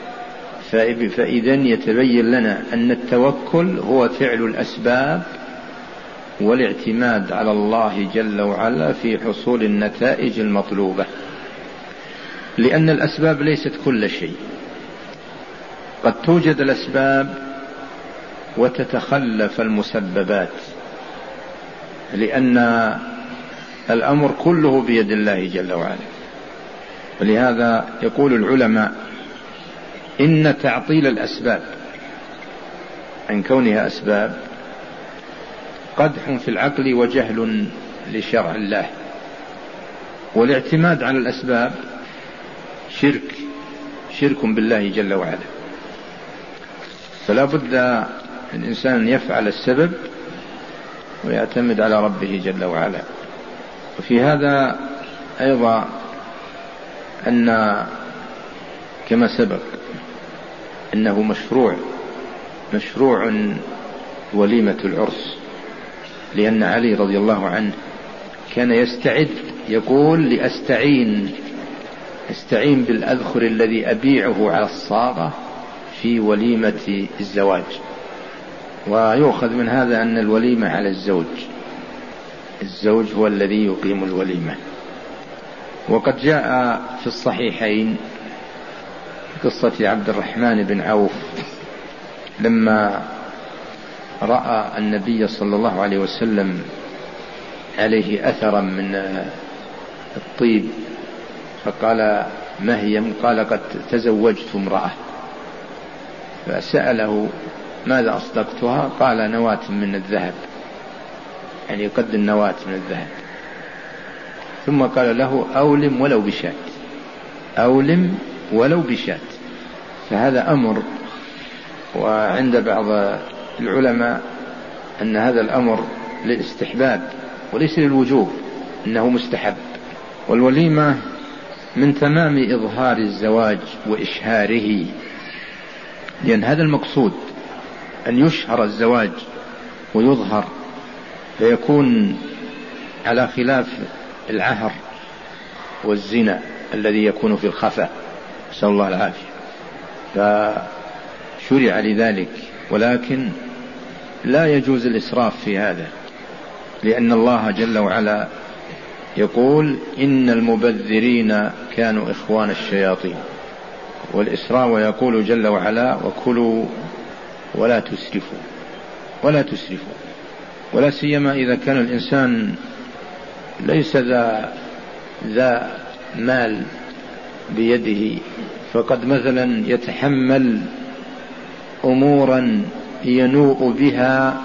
[SPEAKER 3] فإذن يتبين لنا أن التوكل هو فعل الأسباب والاعتماد على الله جل وعلا في حصول النتائج المطلوبة، لأن الأسباب ليست كل شيء. قد توجد الأسباب وتتخلف المسببات، لأن الأمر كله بيد الله جل وعلا. ولهذا يقول العلماء: إن تعطيل الأسباب عن كونها أسباب قدح في العقل وجهل لشرع الله، والاعتماد على الأسباب شرك بالله جل وعلا. فلا بد الإنسان يفعل السبب ويعتمد على ربه جل وعلا. وفي هذا أيضا أن كما سبق أنه مشروع وليمة العرس، لأن علي رضي الله عنه كان يستعد، يقول: أستعين بالأذخر الذي أبيعه على الصاغة في وليمة الزواج. ويؤخذ من هذا أن الوليمة على الزوج هو الذي يقيم الوليمة. وقد جاء في الصحيحين قصة عبد الرحمن بن عوف لما رأى النبي صلى الله عليه وسلم عليه أثرا من الطيب فقال: ما هي؟ قال: قد تزوجت امرأة. فسأله: ماذا أصدقتها؟ قال: نواة من الذهب، يعني قد النواة من الذهب. ثم قال له: أولم ولو بشاة، أولم ولو بشاة. فهذا أمر، وعند بعض العلماء أن هذا الأمر للاستحباب وليس للوجوب، إنه مستحب. والوليمة من تمام إظهار الزواج وإشهاره، لأن هذا المقصود أن يشهر الزواج ويظهر، فيكون على خلاف العهر والزنا الذي يكون في الخفاء، نسأل الله العافية. فشرع لذلك، ولكن لا يجوز الإسراف في هذا، لأن الله جل وعلا يقول: إن المبذرين كانوا إخوان الشياطين. والإسراف، ويقول جل وعلا: وكلوا ولا تسرفوا، ولا تسرفوا. ولا سيما إذا كان الإنسان ليس ذا مال بيده، فقد مثلا يتحمل أمورا ينوء بها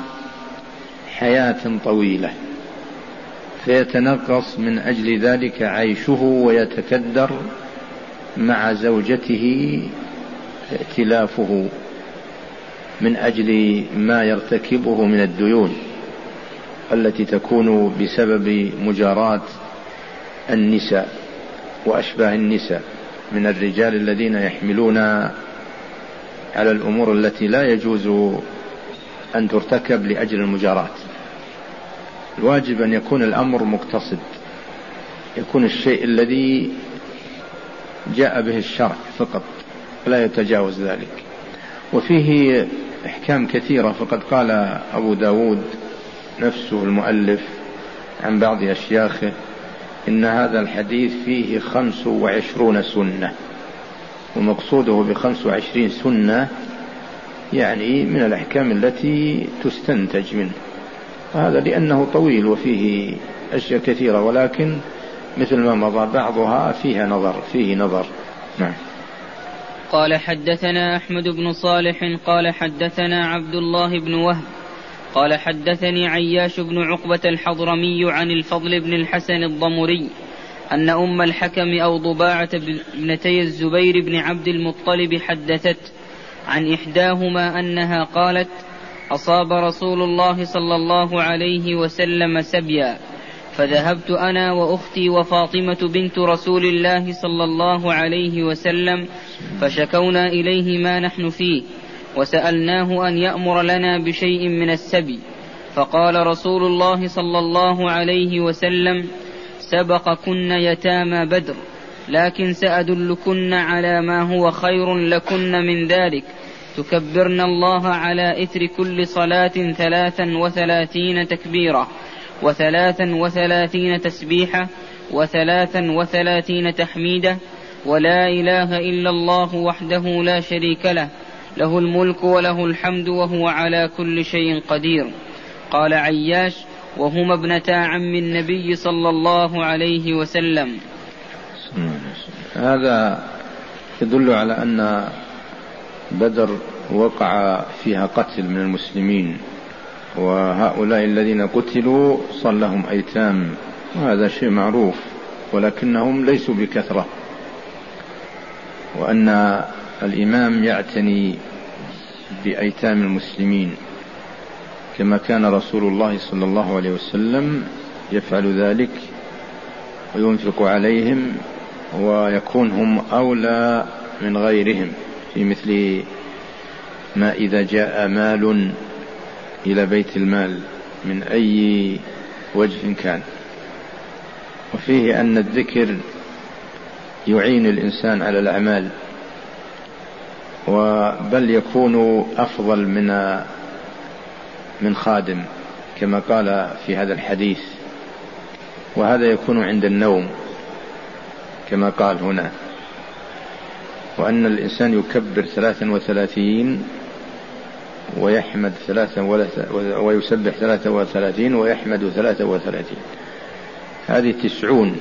[SPEAKER 3] حياة طويلة، فيتنقص من أجل ذلك عيشه، ويتكدر مع زوجته ائتلافه من أجل ما يرتكبه من الديون التي تكون بسبب مجاراة النساء وأشباه النساء من الرجال الذين يحملون على الأمور التي لا يجوز أن ترتكب لأجل المجاراة. الواجب أن يكون الأمر مقتصد، يكون الشيء الذي جاء به الشرع فقط، لا يتجاوز ذلك. وفيه أحكام كثيرة، فقد قال أبو داود نفسه المؤلف عن بعض أشياخه: إن هذا الحديث فيه 25 سنة. ومقصوده ب25 سنة يعني من الأحكام التي تستنتج منه، هذا لأنه طويل وفيه أشياء كثيرة، ولكن مثل ما مضى بعضها فيه نظر. نعم.
[SPEAKER 1] قال: حدثنا أحمد بن صالح قال حدثنا عبد الله بن وهب قال حدثني عياش بن عقبة الحضرمي عن الفضل بن الحسن الضمري أن أم الحكم أو ضباعة ابنتي الزبير بن عبد المطلب حدثت عن إحداهما أنها قالت: أصاب رسول الله صلى الله عليه وسلم سبيا، فذهبت أنا وأختي وفاطمة بنت رسول الله صلى الله عليه وسلم فشكونا إليه ما نحن فيه، وسألناه أن يأمر لنا بشيء من السبي، فقال رسول الله صلى الله عليه وسلم: سبقكن يتامى بدر، لكن سأدلكن على ما هو خير لكن من ذلك: تكبرن الله على إثر كل صلاة 33 تكبيرة، 33 تسبيحة، 33 تحميدة، ولا إله إلا الله وحده لا شريك له، له الملك وله الحمد وهو على كل شيء قدير. قال عياش: وهما ابنتا عم النبي صلى الله عليه وسلم.
[SPEAKER 2] هذا يدل على أن بدر وقع فيها قتل من المسلمين، وهؤلاء الذين قتلوا صار لهم أيتام، وهذا شيء معروف، ولكنهم ليسوا بكثرة، وأن الإمام يعتني بأيتام المسلمين كما كان رسول الله صلى الله عليه وسلم يفعل ذلك وينفق عليهم، ويكون هم أولى من غيرهم في مثل ما إذا جاء مال إلى بيت المال من أي وجه كان. وفيه أن الذكر يعين الإنسان على الأعمال،
[SPEAKER 3] بل يكون أفضل من خادم كما قال في هذا الحديث، وهذا يكون عند النوم كما قال هنا، وأن الإنسان يكبر 33 ويحمد ويسبح 33 ويحمد 33، هذه 90.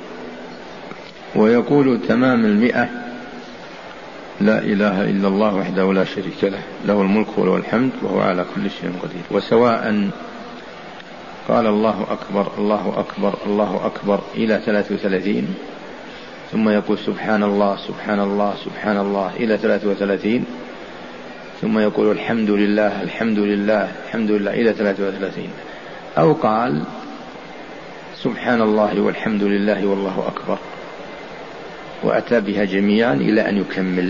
[SPEAKER 3] ويقول تمام 100: لا إله إلا الله وحده لا شريك له، له الملك وله الحمد وهو على كل شيء قدير. وسواء قال الله أكبر الله أكبر الله أكبر إلى 33، ثم يقول سبحان الله سبحان الله سبحان الله إلى 33، ثم يقول الحمد لله الحمد لله الحمد لله إلى 33، أو قال سبحان الله والحمد لله والله أكبر، وأتى بها جميعا إلى أن يكمل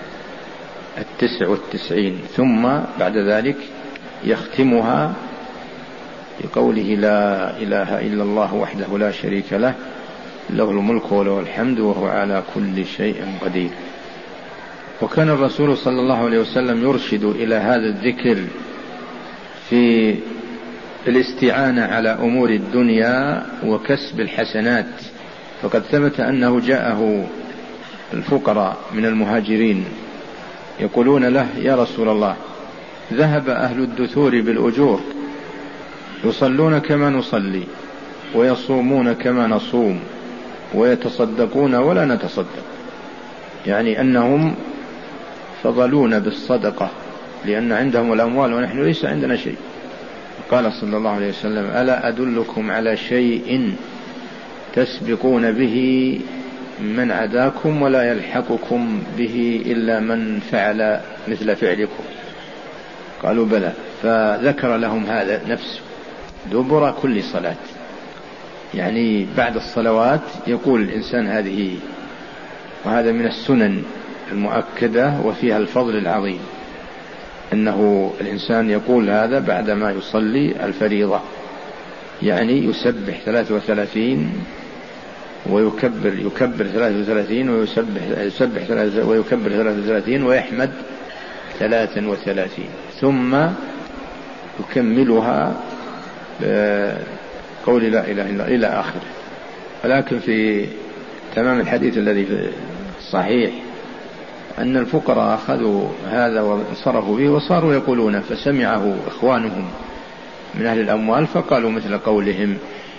[SPEAKER 3] 99، ثم بعد ذلك يختمها بقوله لا إله إلا الله وحده لا شريك له، له الملك وله الحمد وهو على كل شيء قدير. وكان الرسول صلى الله عليه وسلم يرشد إلى هذا الذكر في الاستعانة على أمور الدنيا وكسب الحسنات، فقد ثبت أنه جاءه الفقراء من المهاجرين يقولون له: يا رسول الله، ذهب أهل الدثور بالأجور، يصلون كما نصلي ويصومون كما نصوم ويتصدقون ولا نتصدق، يعني أنهم فضلون بالصدقة لأن عندهم الأموال ونحن ليس عندنا شيء. قال صلى الله عليه وسلم: ألا أدلكم على شيء تسبقون به من عداكم ولا يلحقكم به إلا من فعل مثل فعلكم؟ قالوا: بلى. فذكر لهم هذا نفسه دبر كل صلاة، يعني بعد الصلوات يقول الإنسان هذه، وهذا من السنن المؤكدة وفيها الفضل العظيم، أنه الإنسان يقول هذا بعدما يصلي الفريضة، يعني يسبح 33 يكبر 33 ويسبح ويكبر 33 ويحمد 33، ثم يكملها بقول لا إله إلا الله إلى آخره. ولكن في تمام الحديث الذي في الصحيح أن الفقراء أخذوا هذا وانصرفوا به وصاروا يقولون، فسمعه إخوانهم من أهل الأموال فقالوا مثل قولهم،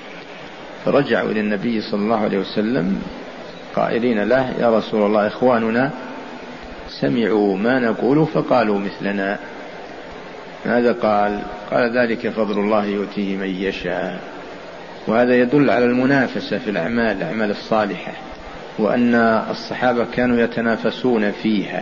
[SPEAKER 3] فرجعوا إلى النبي صلى الله عليه وسلم قائلين له: يا رسول الله، إخواننا سمعوا ما نقول فقالوا مثلنا. ماذا قال؟ قال: ذلك فضل الله يؤتيه من يشاء. وهذا يدل على المنافسة في الأعمال الصالحة، وأن الصحابة كانوا يتنافسون فيها،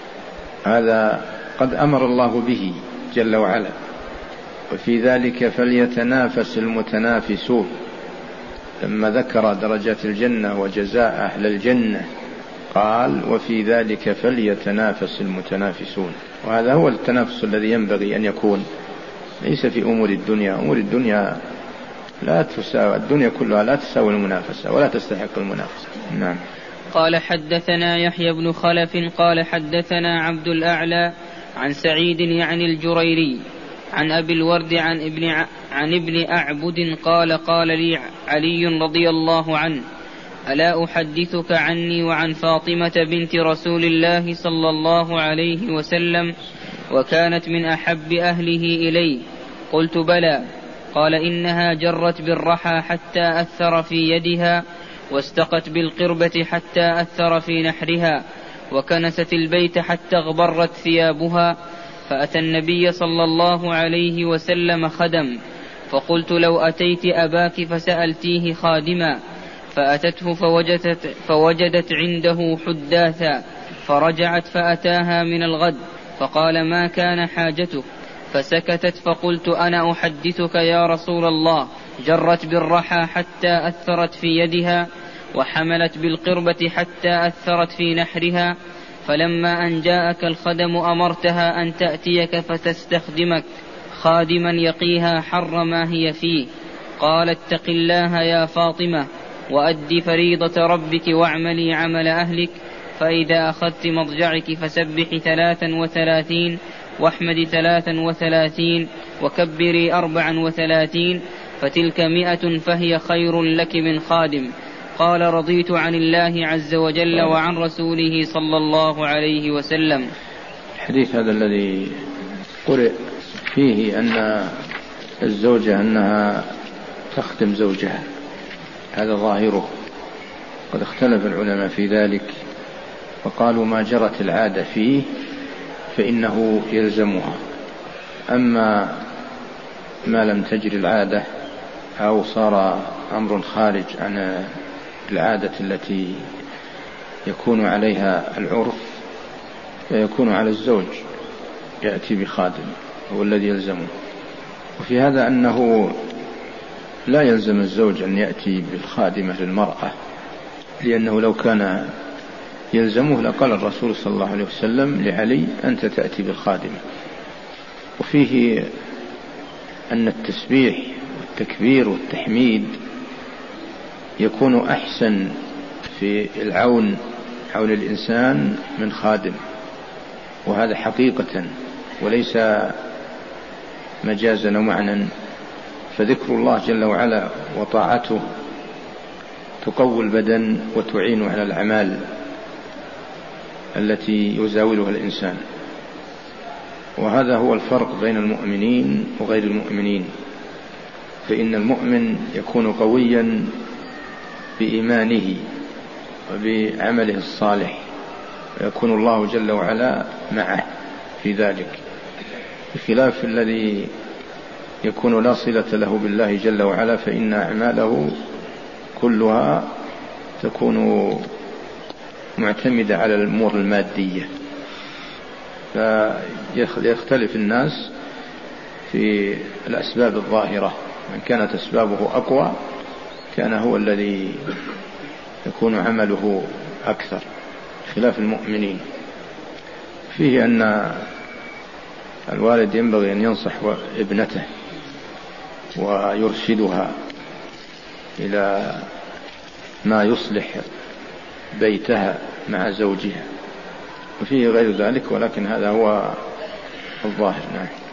[SPEAKER 3] هذا قد أمر الله به جل وعلا، وفي ذلك فليتنافس المتنافسون. لما ذكر درجات الجنة وجزاء أهل الجنة قال: وفي ذلك فليتنافس المتنافسون. وهذا هو التنافس الذي ينبغي أن يكون، ليس في أمور الدنيا. أمور الدنيا لا تساوي، الدنيا كلها لا تساوي المنافسة ولا تستحق المنافسة. نعم.
[SPEAKER 1] قال: حدثنا يحيى بن خلف قال حدثنا عبد الأعلى عن سعيد يعني الجريري عن أبي الورد عن ابن أعبد قال: قال لي علي رضي الله عنه: ألا أحدثك عني وعن فاطمة بنت رسول الله صلى الله عليه وسلم، وكانت من أحب أهله إليه؟ قلت: بلى. قال: إنها جرت بالرحى حتى أثر في يدها، واستقت بالقربة حتى أثر في نحرها، وكنست البيت حتى اغبرت ثيابها. فأتى النبي صلى الله عليه وسلم خدم، فقلت: لو أتيت أباك فسألتيه خادما. فأتته فوجدت عنده حداثا، فرجعت فأتاها من الغد فقال: ما كان حاجتك؟ فسكتت، فقلت: أنا أحدثك يا رسول الله، جرت بالرحى حتى أثرت في يدها، وحملت بالقربة حتى أثرت في نحرها، فلما أن جاءك الخدم أمرتها أن تأتيك فتستخدمك خادما يقيها حر ما هي فيه. قال: اتق الله يا فاطمة، وأدي فريضة ربك واعملي عمل أهلك، فإذا أخذت مضجعك فسبحي 33 واحمدي 33 وكبري 34 فتلك 100 فهي خير لك من خادم. قال رضيت عن الله عز وجل وعن رسوله صلى الله عليه وسلم.
[SPEAKER 2] الحديث هذا الذي قرئ فيه أن الزوجة أنها تخدم زوجها، هذا ظاهره. قد اختلف العلماء في ذلك وقالوا ما جرت العادة فيه فإنه يلزمها، أما ما لم تجري العادة أو صار أمر خارج عن العادة التي يكون عليها العرف فيكون على الزوج يأتي بخادم هو الذي يلزمه. وفي هذا أنه لا يلزم الزوج أن يأتي بالخادمة للمرأة، لأنه لو كان يلزمه لقال الرسول صلى الله عليه وسلم لعلي أنت تأتي بالخادمة. وفيه أن التسبيح والتكبير والتحميد يكون أحسن في العون الإنسان من خادم، وهذا حقيقة وليس مجازا ومعنى. فذكر الله جل وعلا وطاعته تقوي البدن وتعين على الأعمال التي يزاولها الإنسان. وهذا هو الفرق بين المؤمنين وغير المؤمنين، فإن المؤمن يكون قويا بإيمانه وبعمله الصالح ويكون الله جل وعلا معه في ذلك، بخلاف الذي يكون لا صلة له بالله جل وعلا فإن أعماله كلها تكون معتمدة على الأمور المادية. فيختلف الناس في الأسباب الظاهرة، من كانت أسبابه أقوى كان هو الذي يكون عمله أكثر، خلاف المؤمنين. فيه أن الوالد ينبغي أن ينصح ابنته ويرشدها إلى ما يصلح بيتها مع زوجها، وفيه غير ذلك، ولكن هذا هو الظاهر. نعم.